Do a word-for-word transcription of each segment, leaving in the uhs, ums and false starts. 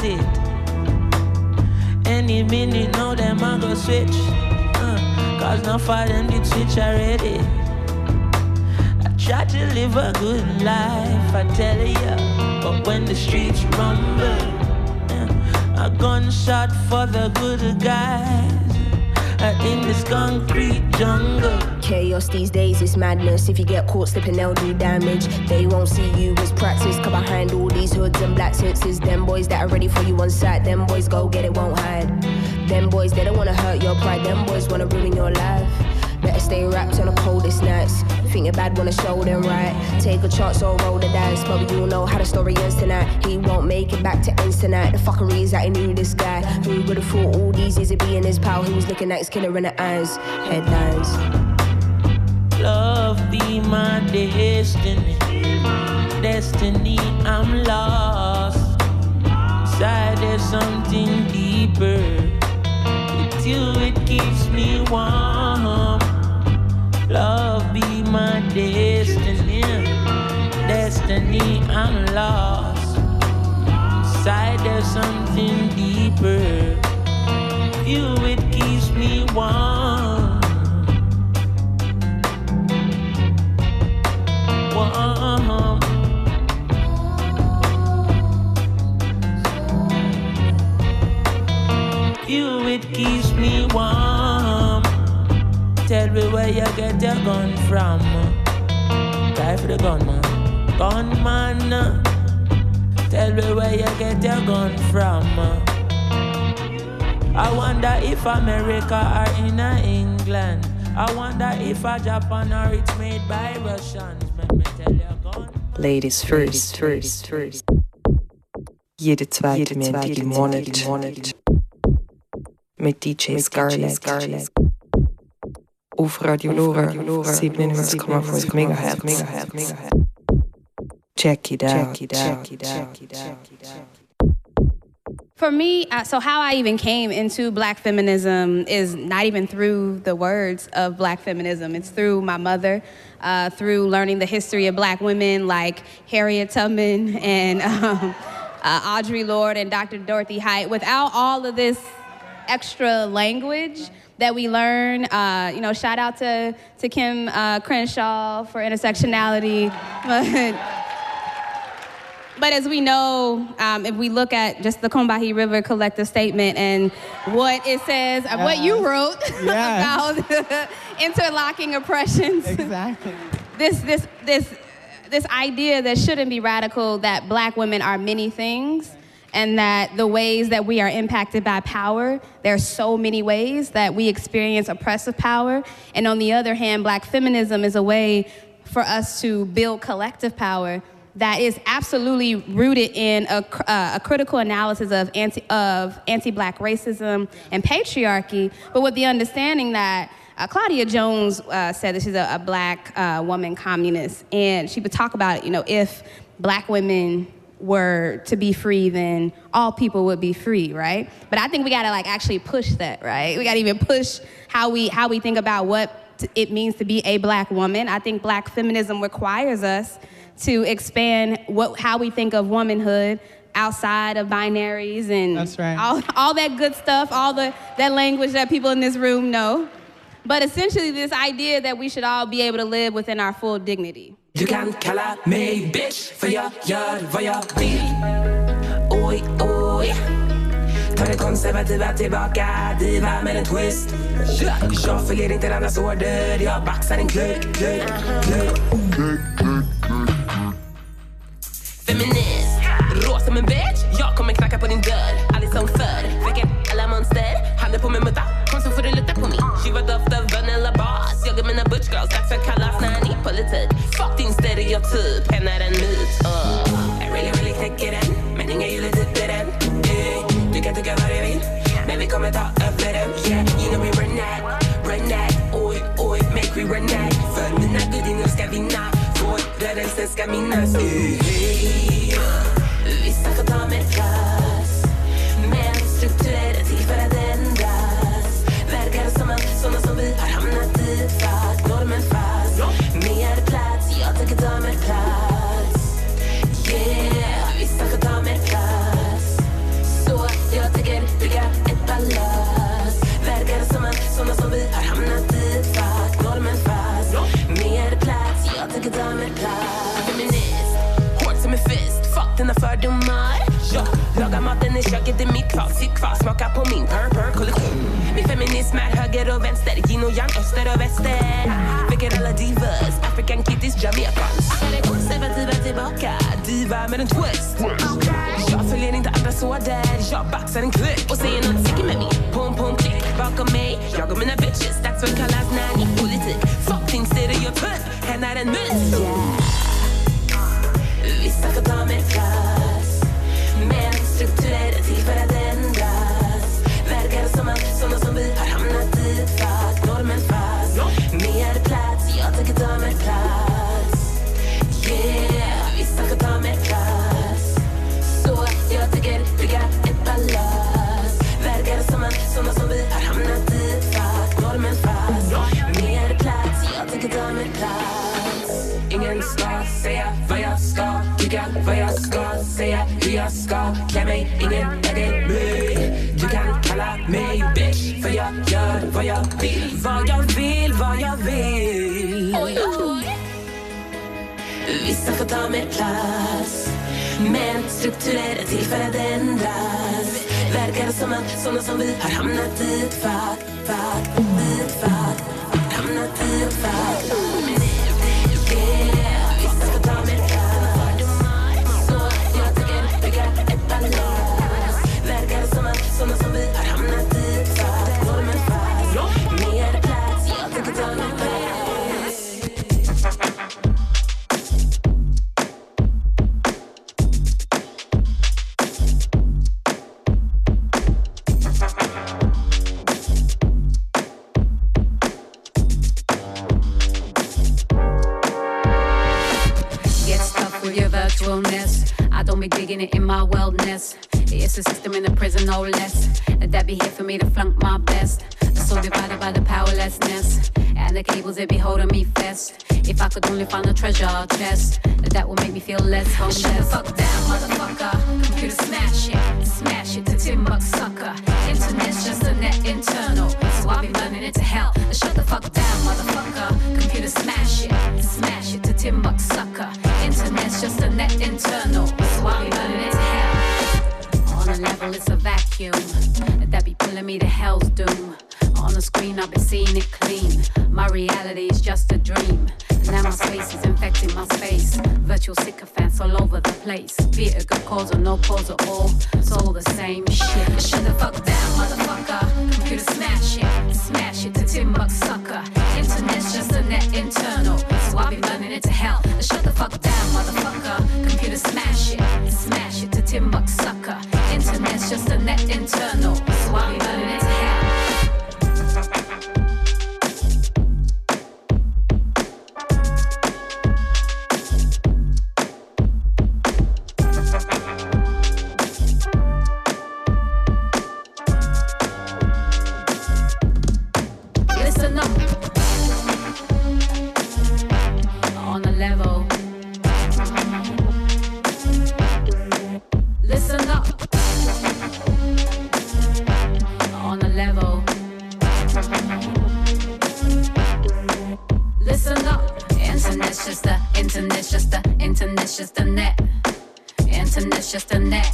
it. Any minute now them a go switch, uh, cause none of them did switch already. I try to live a good life, I tell ya, but when the streets rumble, uh, a gunshot for the good guys in this concrete jungle. Chaos these days is madness. If you get caught slipping, they'll do damage. They won't see you as practice. Cause behind all these hoods and black suits is them boys that are ready for you on sight. Them boys go get it, won't hide. Them boys, they don't wanna hurt your pride. Them boys wanna ruin your life. Better stay wrapped on the coldest nights. Think you're bad, wanna show them right. Take a chance or roll the dice. But we all know how the story ends tonight. He won't make it back to ends tonight. The fuckery is that he knew this guy. Who would've thought all these years he'd be in his pal? He was looking at his killer in the eyes. Headlines. Love be my destiny. Destiny, I'm lost. Inside there's something deeper. With you it keeps me warm. Love be my destiny. Destiny, I'm lost. Inside there's something deeper. You, it keeps me warm. Warm. You, it keeps me warm. Tell me where you get your gun from. Die for the gun, man. Gun, man. Tell me where you get your gun from. I wonder if America or in England. I wonder if a Japan or it's made by Russians. Let me tell you, gun. Ladies first, first, first. Jede zweite Montag im Monat. Mit D J Scarlett. Auf Radio Lora, siebenundneunzig Komma fünf Megahertz. Check it out. Check it out. For me, uh, so how I even came into Black feminism is not even through the words of Black feminism. It's through my mother, uh, through learning the history of Black women like Harriet Tubman and um, uh, Audre Lorde and Doctor Dorothy Height. Without all of this extra language that we learn, uh, you know, shout out to, to Kim uh, Crenshaw for intersectionality. But, but as we know, um, if we look at just the Combahee River collective statement and what it says, uh, what you wrote yeah. about interlocking oppressions. Exactly. This, this, this, this idea that shouldn't be radical, that Black women are many things, and that the ways that we are impacted by power, there are so many ways that we experience oppressive power. And on the other hand, Black feminism is a way for us to build collective power that is absolutely rooted in a, uh, a critical analysis of anti, of anti-Black racism and patriarchy, but with the understanding that uh, Claudia Jones uh, said that she's a, a Black uh, woman communist, and she would talk about, you know, if Black women were to be free, then all people would be free, right? But I think we gotta like actually push that, right? We gotta even push how we how we think about what it means to be a Black woman. I think Black feminism requires us to expand what how we think of womanhood outside of binaries and That's right. all all that good stuff, all the that language that people in this room know. But essentially this idea that we should all be able to live within our full dignity. Du kan kalla mig bitch, för jag gör vad jag vill. Oj, oj. Ta det konservativa tillbaka, diva med en twist. Jag följer inte dennas order, jag baxar en klurk, klurk, klurk. Feminist, rå som en bitch. Jag kommer knacka på din dörr, aldrig som förr. Väcker alla monster, handen på min mutta. Kom så får du lukta på mig. Tjuva doft av vanilla bas. Jag och mina butch girls, dags för kalla snärnig politik. Fuck din stereotyp, henne är en myt. uh. I really, really tänker den, men inga gillar typ i den. uh. Du kan tycka vad du vill, men vi kommer ta över den. Yeah, you know we run that, run that. Oj, oj, make we run that. För mina gudinnor ska vinna, vår rörelse ska minnas. uh. Hey, vissa får ta med plats, men strukturer är till för att ändras. Verkar som att såna som vi har hamnat i ett fack. Normen fast, mer plats, jag tänker ta med plats. maten är köket är mitt kvar. Sitt kvar, smaka på min purr purr kollektion. Min feminism är höger och vänster, yin och yang, öster och väster. Väcker alla divas, African kitties, Jamaicans. Eller konservativa tillbaka, diva med en twist. Jag följer inte andra såder, jag baxar en klick. Och säger något sick med mig, pom pom klick. Bakom mig, jag och mina bitches, dags för kallas nanny-politik. Fuck din stereotyp, hen är en myt. Vissa får ta mer plats, men strukturer är till för att ändras. Verkar som att såna som vi har hamnat i ett fack. Normen fast, mer plats, jag tänker ta mer plats. Yeah, vissa får ta mer plats, så jag tänker bygga ett palas. Verkar som att såna som vi har hamnat i ett fack. Normen fast, mer plats, jag tänker ta mer plats. Ingen ska säga vad jag ska tycka, vad jag ska säga, hur jag ska klä mig. Ingen äger mig. Du kan kalla mig bitch, för jag gör vad jag vill. Vad jag vill, vad jag vill. Oj, oj. Vissa får ta mer plats, men strukturer är till för att ändras. Verkar som att såna som vi har hamnat i ett fack, fack, i ett fack, hamnat i ett fack. Yeah, vissa får ta mer plats, så jag tänker bygga ett palas. Verkar som att såna som vi har hamnat i ett fack. Normen fast, mer plats, jag tänker ta mer plats. I don't be digging it in my wellness. It's a system in a prison, no less. That be here for me to flunk my best. So divided by the powerlessness and the cables that be holding me fast. If I could only find a treasure chest, that would make me feel less homeless. Shut the fuck down, motherfucker. Computer smash it, smash it to Timbuk sucker. Internet's just a net internal, so I'll be running it to hell. Shut the fuck down, motherfucker. Computer smash it, smash it to Timbuk sucker. Internet's just a net internal, so I'll be running it to hell. On a level, it's a vacuum that be pulling me to hell's doom. On the screen, I've been seeing it clean. My reality is just a dream. Now my space is infecting my space. Virtual sycophants all over the place. Be it a good cause or no cause at all, it's all the same shit. Shut the fuck down, motherfucker. Computer smash it, smash it to Timbuk sucker. Internet's just a net internal, so I'll be running it to hell. Shut the fuck down, motherfucker. Computer smash it, smash it to Timbuk sucker. Internet's just a net internal, so I'll be running it to hell. Just a net. Internet's just a net.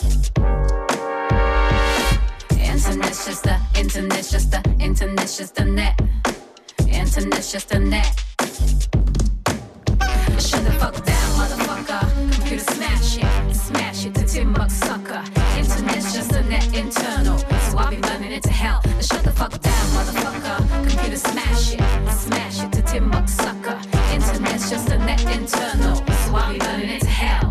Internet's just a, internet's just a, internet's just a net. Internet's just a net. Shut the fuck down, motherfucker. Computer smash it, smash it to Timbuk sucker. Internet's just a net internal, so I'll be running it to hell. Shut the fuck down, motherfucker. Computer smash it, smash it to Timbuk sucker. Internet's just a net internal, so I'll be running it to hell.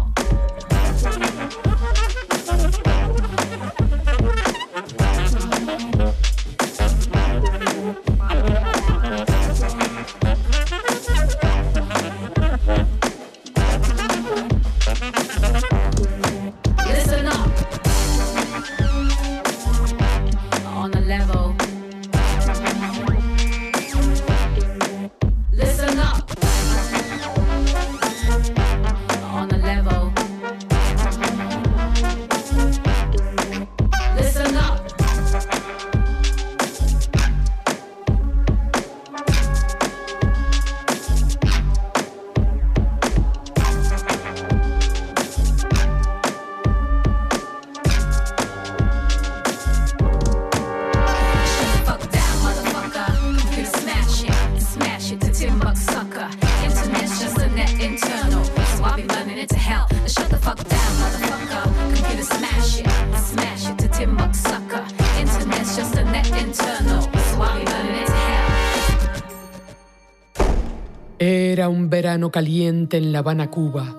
Era un verano caliente en La Habana, Cuba.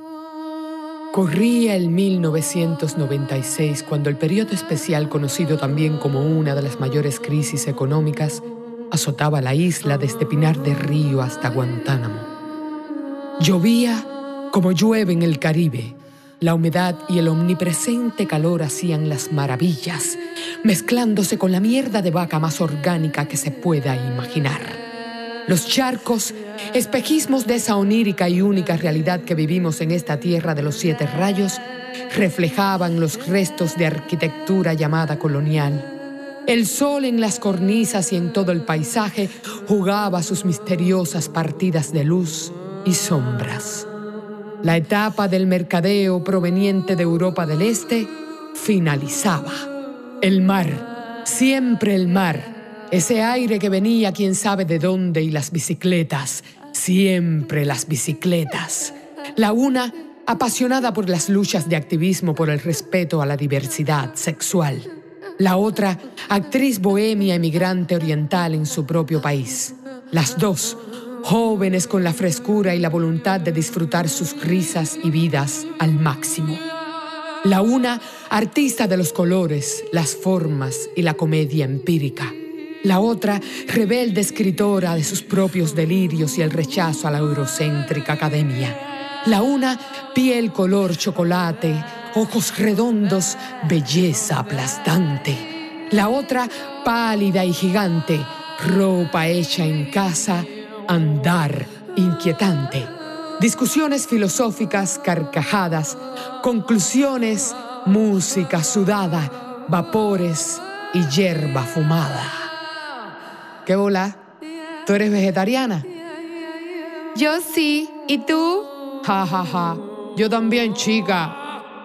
Corría el mil novecientos noventa y seis, cuando el periodo especial, conocido también como una de las mayores crisis económicas, azotaba la isla desde Pinar del Río hasta Guantánamo. Llovía como llueve en el Caribe. La humedad y el omnipresente calor hacían las maravillas, mezclándose con la mierda de vaca más orgánica que se pueda imaginar. Los charcos, espejismos de esa onírica y única realidad que vivimos en esta tierra de los siete rayos, reflejaban los restos de arquitectura llamada colonial. El sol en las cornisas y en todo el paisaje jugaba sus misteriosas partidas de luz y sombras. La etapa del mercadeo proveniente de Europa del Este finalizaba. El mar, siempre el mar. Ese aire que venía quién sabe de dónde y las bicicletas, siempre las bicicletas. La una, apasionada por las luchas de activismo por el respeto a la diversidad sexual. La otra, actriz bohemia emigrante oriental en su propio país. Las dos, jóvenes con la frescura y la voluntad de disfrutar sus risas y vidas al máximo. La una, artista de los colores, las formas y la comedia empírica. La otra, rebelde escritora de sus propios delirios y el rechazo a la eurocéntrica academia. La una, piel color chocolate, ojos redondos, belleza aplastante. La otra, pálida y gigante, ropa hecha en casa, andar inquietante. Discusiones filosóficas, carcajadas, conclusiones, música sudada, vapores y hierba fumada. ¿Qué bola? ¿Tú eres vegetariana? Yo sí. ¿Y tú? Ja, ja, ja. Yo también, chica.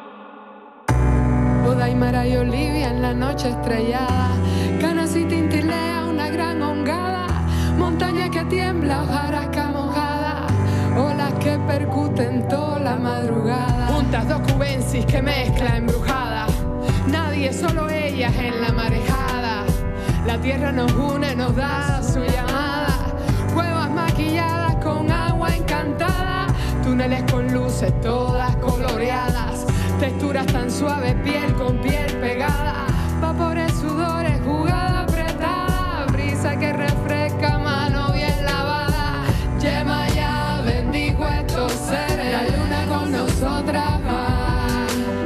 Odaimara y Olivia en la noche estrellada. Canas y tintilea una gran hongada. Montaña que tiembla, hojarasca mojada. Olas que percuten toda la madrugada. Juntas dos cubensis que mezcla embrujada. Nadie, solo ellas en la marejada. La tierra nos une, nos da su llamada. Cuevas maquilladas con agua encantada. Túneles con luces todas coloreadas. Texturas tan suaves, piel con piel pegada. Vapores, sudores, jugada apretada. Brisa que refresca, mano bien lavada. Yema ya bendijo estos seres. La luna con nosotras va.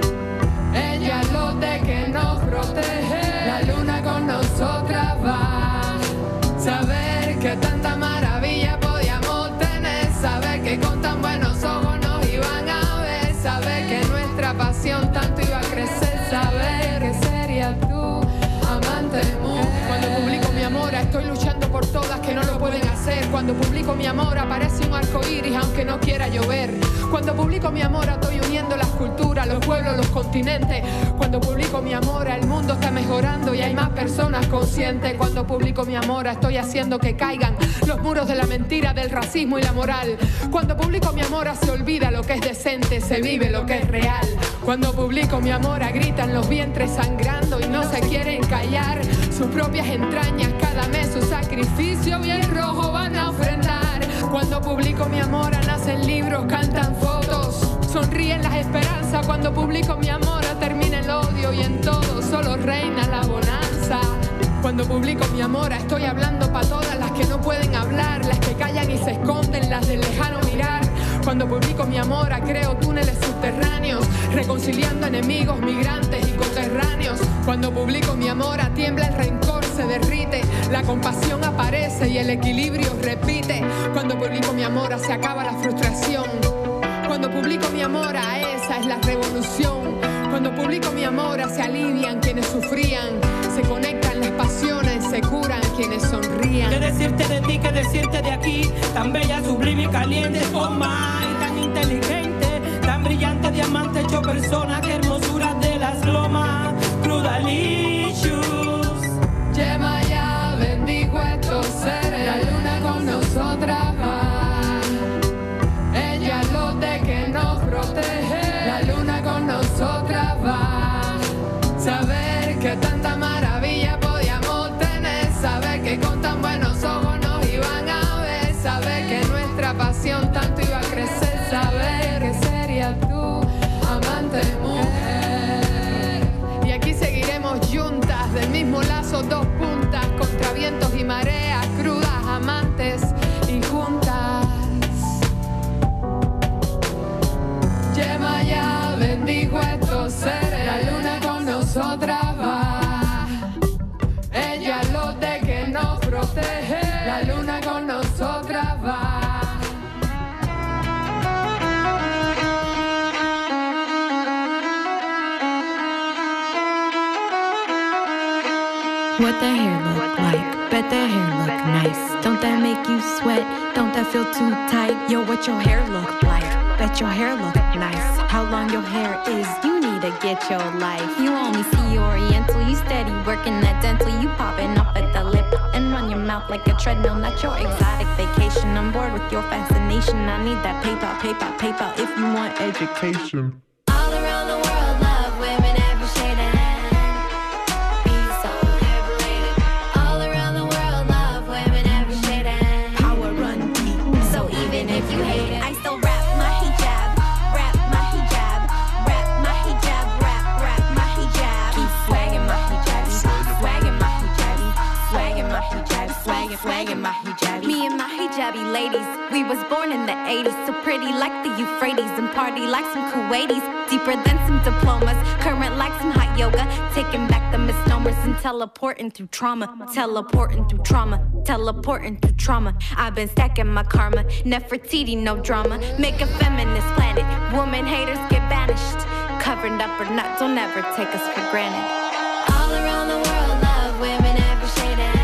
Ella es lo de que nos protege. La luna con nosotras va. Saber que tanta maravilla podíamos tener. Saber que con tan buenos ojos nos iban a ver. Saber que nuestra pasión tanto iba a crecer. Saber que serías tú, amante de mujer. Cuando publico mi amor, estoy luchando por todas que no lo pueden hacer. Cuando publico mi amor, aparece un arco iris aunque no quiera llover. Cuando publico mi amor, estoy uniendo las culturas, los pueblos, los continentes. Cuando publico mi amor, el mundo está mejorando y hay más personas conscientes. Cuando publico mi amor, estoy haciendo que caigan los muros de la mentira, del racismo y la moral. Cuando publico mi amor, se olvida lo que es decente, se vive lo que es real. Cuando publico mi amor, gritan los vientres sangrando y no se quieren callar. Sus propias entrañas, cada mes su sacrificio bien rojo van a ofrendar. Cuando publico mi amor, nacen libros, cantan fotos, sonríen las esperanzas. Cuando publico mi amor, termina el odio y en todo solo reina la bonanza. Cuando publico mi amor, estoy hablando para todas las que no pueden hablar, las que callan y se esconden, las del lejano mirar. Cuando publico mi amor, creo túneles subterráneos, reconciliando enemigos, migrantes y coterráneos. Cuando publico mi amor, tiembla el rencor, se derrite, la compasión aparece y el equilibrio repite. Cuando publico mi amor, se acaba la frustración. Cuando publico mi amor, esa es la revolución. Cuando publico mi amor, se alivian quienes sufrían, se conectan las pasiones, se curan quienes sonrían. ¿Qué decirte de ti, qué decirte de aquí? Tan bella, sublime y caliente, oh my, tan inteligente, tan brillante, diamante hecho persona, qué hermosura de las lomas, crudalicious. Yema ya bendijo estos seres, la luna con nosotras va. Ella es lo de que nos protege, la luna con nosotras va. Saber que tanta maravilla podíamos tener, saber que con tan buenos ojos nos iban a ver, saber que nuestra nosotras va. Ella es lo de que nos protege. La luna con nosotras va. What the hair look like? Bet that hair look nice. Don't that make you sweat? Don't that feel too tight? Yo, what your hair look like? Bet your hair look nice. How long your hair is? You need to get your life. You only see Oriental. You steady working that dental. You popping up at the lip and run your mouth like a treadmill. Not your exotic vacation. I'm bored with your fascination. I need that PayPal, PayPal, PayPal. If you want education. All around the world, love women every shade of Me and my hijabi ladies, we was born in the eighties. So pretty like the Euphrates and party like some Kuwaitis. Deeper than some diplomas, current like some hot yoga. Taking back the misnomers and teleporting through trauma. Teleporting through trauma, teleporting through trauma. I've been stacking my karma, Nefertiti, no drama. Make a feminist planet, woman haters get banished. Covered up or not, don't ever take us for granted. All around the world, love women every shade of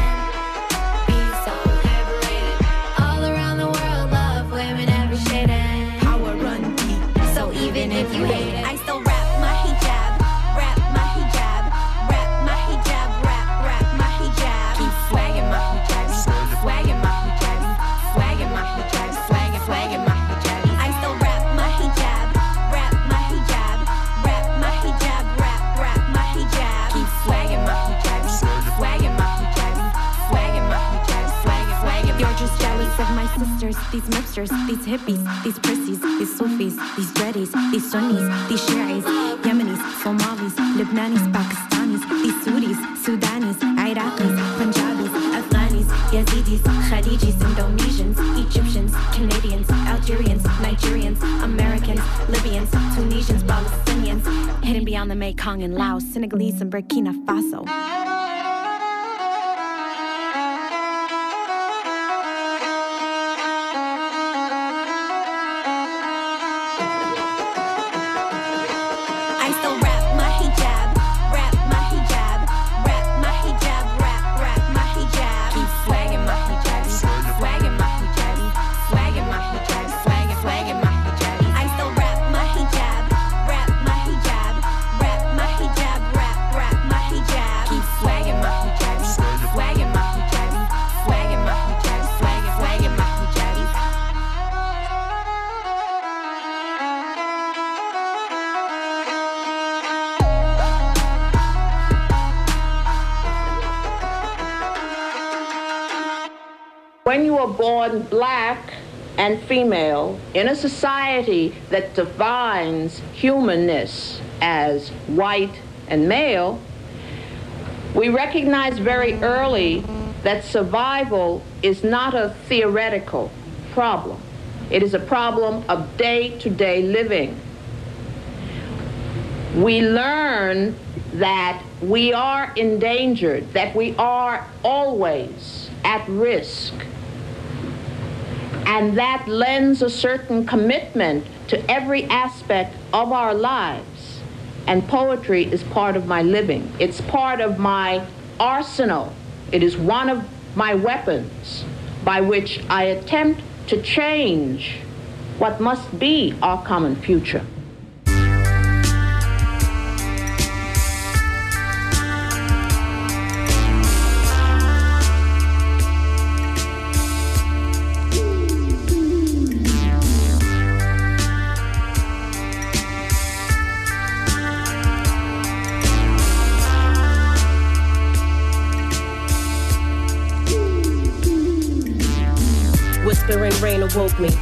even if you hate it, I still rap my hijab, rap my hijab, rap my hijab, rap, rap my hijab. Keep swagging my hijab, swagging my hijab, swagging my hijab, swagging, swagging my hijab. I still rap my hijab, rap my hijab, rap my hijab, rap, rap my hijab. Keep swagging my hijab, swagging my hijab, swagging my hijab, swagging, swagging. You're just jealous of my sisters, these mipsters, these hippies, these prissies, these Sufis, these dreadies, these Sunnis, these Shi'is, Yemenis, Somalis, Lebanis, Pakistanis, these Sudis, Sudanis, Iraqis, Punjabis, Afghanis, Yazidis, Khadijis, Indonesians, Egyptians, Canadians, Algerians, Nigerians, Americans, Libyans, Tunisians, Palestinians, hidden beyond the Mekong and Laos, Senegalese and Burkina Faso. When you are born black and female in a society that defines humanness as white and male, we recognize very early that survival is not a theoretical problem. It is a problem of day-to-day living. We learn that we are endangered, that we are always at risk. And that lends a certain commitment to every aspect of our lives. And poetry is part of my living. It's part of my arsenal. It is one of my weapons by which I attempt to change what must be our common future. Whispering rain awoke me. The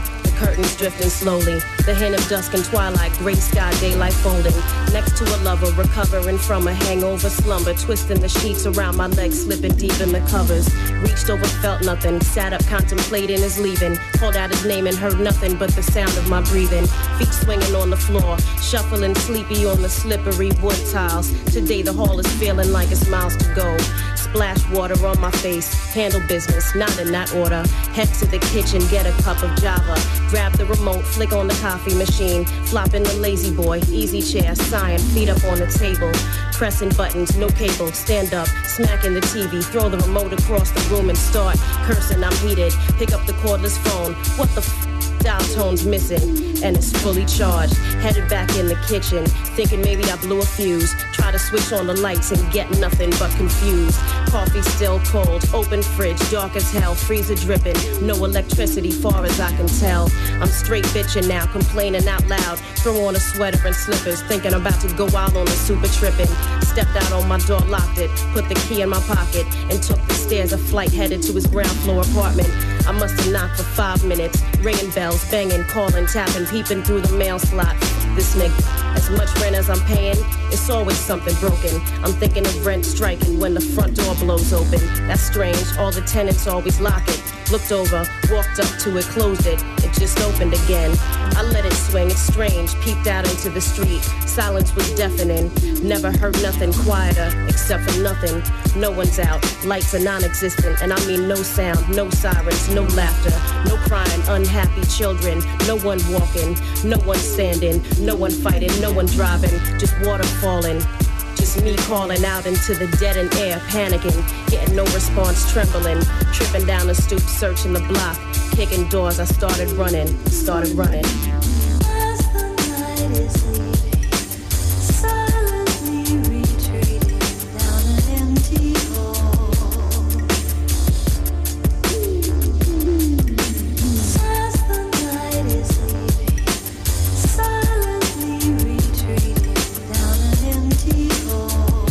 curtains drifting slowly. The hint of dusk and twilight, gray sky, daylight folding. Next to a lover, recovering from a hangover slumber. Twisting the sheets around my legs, slipping deep in the covers. Reached over, felt nothing. Sat up, contemplating his leaving. Called out his name and heard nothing but the sound of my breathing. Feet swinging on the floor, shuffling sleepy on the slippery wood tiles. Today the hall is feeling like it's miles to go. Splash water on my face, handle business, not in that order. Head to the kitchen, get a cup of Java. Grab the remote, flick on the coffee machine. Flop in the lazy boy, easy chair, sighing, feet up on the table. Pressing buttons, no cable, stand up, smacking the T V. Throw the remote across the room and start cursing, I'm heated. Pick up the cordless phone, what the f***? Dial tone's missing, and it's fully charged. Headed back in the kitchen, thinking maybe I blew a fuse. Try to switch on the lights and get nothing but confused. Coffee still cold, open fridge, dark as hell, freezer dripping. No electricity far as I can tell. I'm straight bitching now, complaining out loud. Throw on a sweater and slippers, thinking I'm about to go out on a super tripping. Stepped out on my door, locked it, put the key in my pocket, and took the stairs, a flight headed to his ground floor apartment. I must have knocked for five minutes, ringing bells, banging, calling, tapping, peeping through the mail slot. This nigga, as much rent as I'm paying, it's always something broken. I'm thinking of rent striking when the front door blows open. That's strange, all the tenants always lock it. Looked over, walked up to it, closed it, it just opened again. I let it swing, it's strange, peeked out into the street. Silence was deafening, never heard nothing quieter, except for nothing. No one's out, lights are non-existent, and I mean no sound, no sirens, no laughter, no crying, unhappy children, no one walking, no one standing, no one fighting, no one driving, just water falling. Just me calling out into the dead end air, panicking, getting no response, trembling, tripping down the stoop, searching the block, kicking doors. I started running, started running. As the night is leaving, silently retreating down an empty hall. As the night is leaving, silently retreating down an empty hall.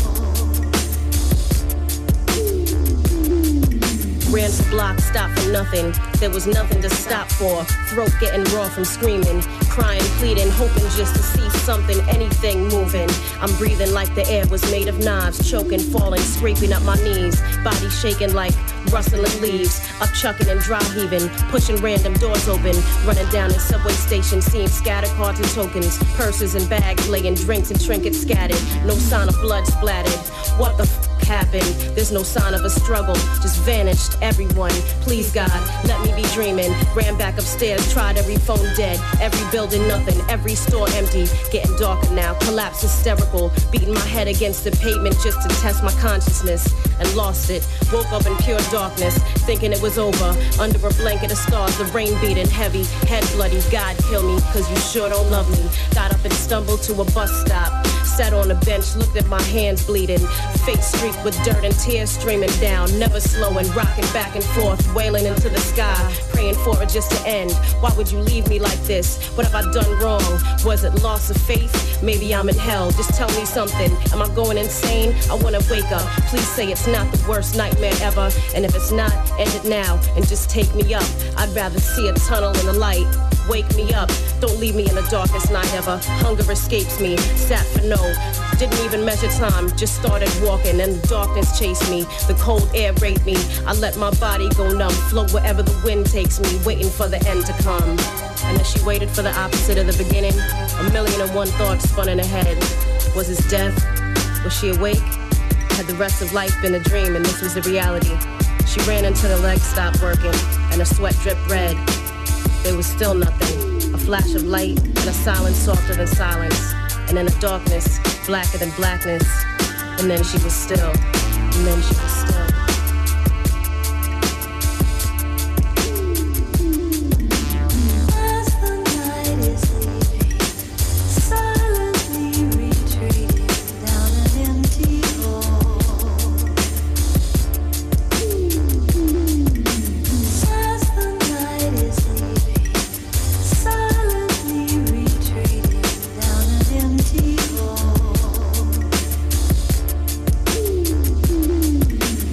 Ran for blocks, stopped for nothing. There was nothing to stop for. Throat getting raw from screaming, crying, pleading, hoping just to see something, anything moving. I'm breathing like the air was made of knives, choking, falling, scraping up my knees. Body shaking like rustling leaves. Up chucking and dry heaving, pushing random doors open. Running down the subway station, seeing scattered cards and tokens. Purses and bags laying, drinks and trinkets scattered. No sign of blood splattered. What the f*** happened? There's no sign of a struggle, just vanished. Everyone, please God, let me be dreaming. Ran back upstairs, tried every phone dead, every building nothing, every store empty. Getting darker now, collapse hysterical, beating my head against the pavement just to test my consciousness, and lost it. Woke up in pure darkness, thinking it was over. Under a blanket of stars, the rain beating heavy, head bloody. God kill me, cause you sure don't love me. Got up and stumbled to a bus stop, sat on a bench, looked at my hands bleeding, face streaked with dirt and tears streaming down, never slowing, rocking back and forth, wailing into the sky, praying for it just to end. Why would you leave me like this? What have I done wrong? Was it loss of faith? Maybe I'm in hell, just tell me something. Am I going insane? I wanna wake up, please say it's not the worst nightmare ever. And if it's not, end it now and just take me up. I'd rather see a tunnel in the light. Wake me up, don't leave me in the darkest night ever. Hunger escapes me, sat for no, didn't even measure time, just started walking and the darkness chased me. The cold air raped me, I let my body go numb, float wherever the wind takes me, waiting for the end to come. And as she waited for the opposite of the beginning, a million and one thoughts spun in her head. Was this death? Was she awake? Had the rest of life been a dream and this was the reality? She ran until the legs stopped working and her sweat dripped red. There was still nothing, a flash of light and a silence softer than silence, and then a darkness blacker than blackness, and then she was still, and then she was still.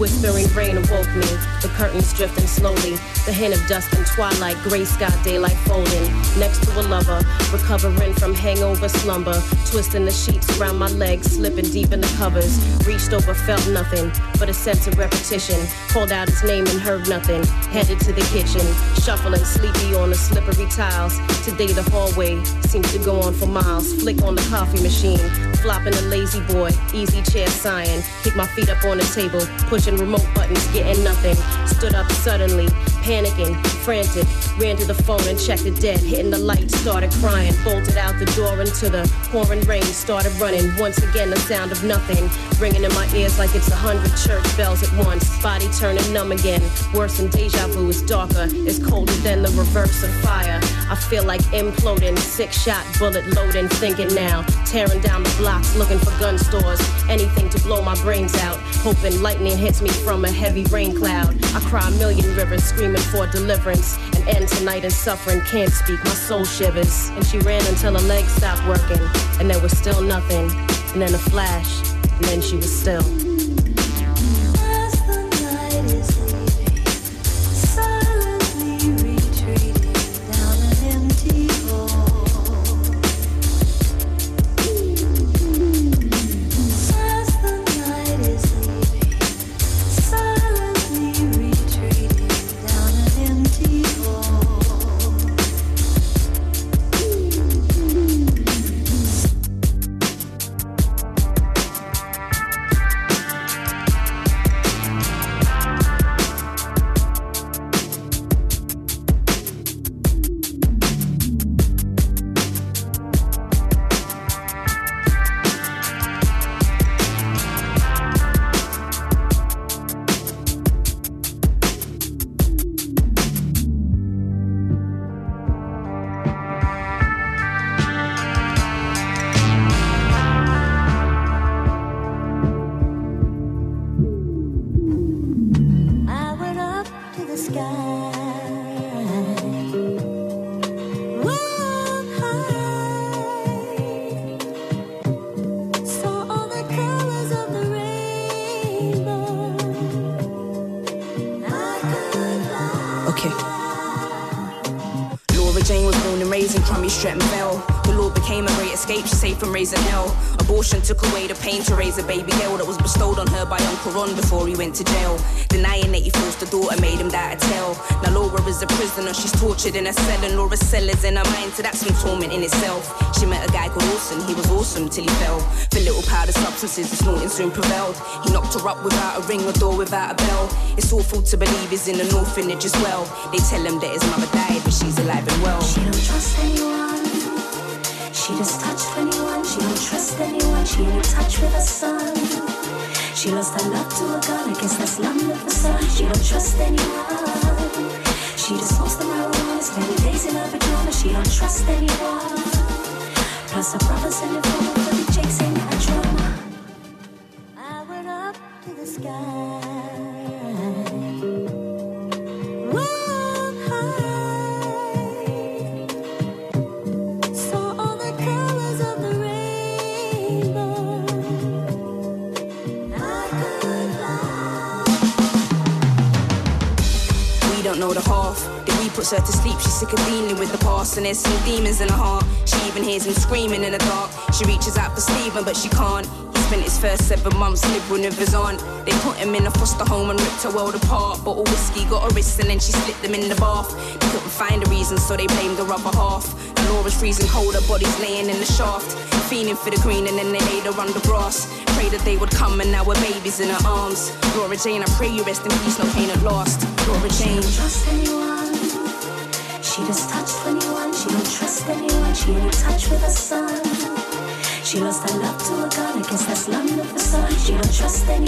whispering rain awoke me. The curtains drifting slowly. The hint of dusk and twilight, gray sky, daylight folding. Next to a lover, recovering from hangover slumber. Twisting the sheets around my legs, slipping deep in the covers. Reached over, felt nothing but a sense of repetition. Called out his name and heard nothing. Headed to the kitchen, shuffling sleepy on the slippery tiles. Today the hallway seems to go on for miles. Flick on the coffee machine, flopping a lazy boy. Easy chair sighing, kick my feet up on the table, pushing remote buttons, getting nothing. Stood up suddenly, panicking, frantic. Ran to the phone and checked it dead. Hitting the light, started crying. Bolted out the door into the pouring rain. Started running, once again the sound of nothing ringing in my ears like it's a hundred church bells at once. Body turning numb again. Worse than deja vu, it's darker. It's colder than the reverse of fire. I feel like imploding. Six shot bullet loading. Thinking now, tearing down the blocks, looking for gun stores. Anything to blow my brains out. Hoping lightning hits me from a heavy rain cloud. I cry a million rivers, screaming for deliverance. An end tonight in suffering, can't speak, my soul shivers. And she ran until her legs stopped working. And there was still nothing. And then a flash, and then she was still. As the night is leaving, silently retreating down an empty hall. As the night is leaving, silently retreating down an empty hall. I went up to the sky, way up high, saw all the colors of the rainbow. I could fly. Okay. Laura Jane was born and raised in crummy Stretton Bell. The law became a great escape, she saved from raising hell. Abortion took away the pain to raise a baby girl that was bestowed on her by Uncle Ron before he went to jail. Denying that he forced the daughter made him die to tell. Now Laura is a prisoner, she's tortured in a cell, and Laura's cell is in her mind, so that's some torment in itself. She met a guy called Orson, he was awesome till he fell. For little powder substances, the snorting soon prevailed. He knocked her up without a ring, a door without a bell. It's awful to believe he's in an orphanage as well. They tell him that his mother died, but she's alive and well. She don't trust anyone. She just touched twenty-one. She don't trust anyone. She ain't in touch with her son. She lost her love to a gun. I guess that's love with the sun. She don't trust anyone. She just smokes the marijuana, spending days in her pajamas. She don't trust anyone. Plus her brothers in the phone, but the chicks ain't got drama. I went up to the sky. Don't know the half that he puts her to sleep. She's sick of dealing with the past, and there's some demons in her heart. She even hears him screaming in the dark. She reaches out for Stephen, but she can't. He spent his first seven months living with his aunt. They put him in a foster home and ripped her world apart. Bottle whiskey, got her wrists, and then she slipped them in the bath. They couldn't find a reason, so they blamed the other half. And Laura's freezing cold, her body's laying in the shaft, feeling for the green, and then they laid her under grass. Prayed that they would come, and now her baby's in her arms. Laura Jane, I pray you rest in peace, no pain at last. Laura Jane. She don't trust anyone. She just touched twenty-one. She don't trust anyone. She ain't in touch with her son. She lost her love to a gun. I guess that's love with the sun. She don't trust anyone.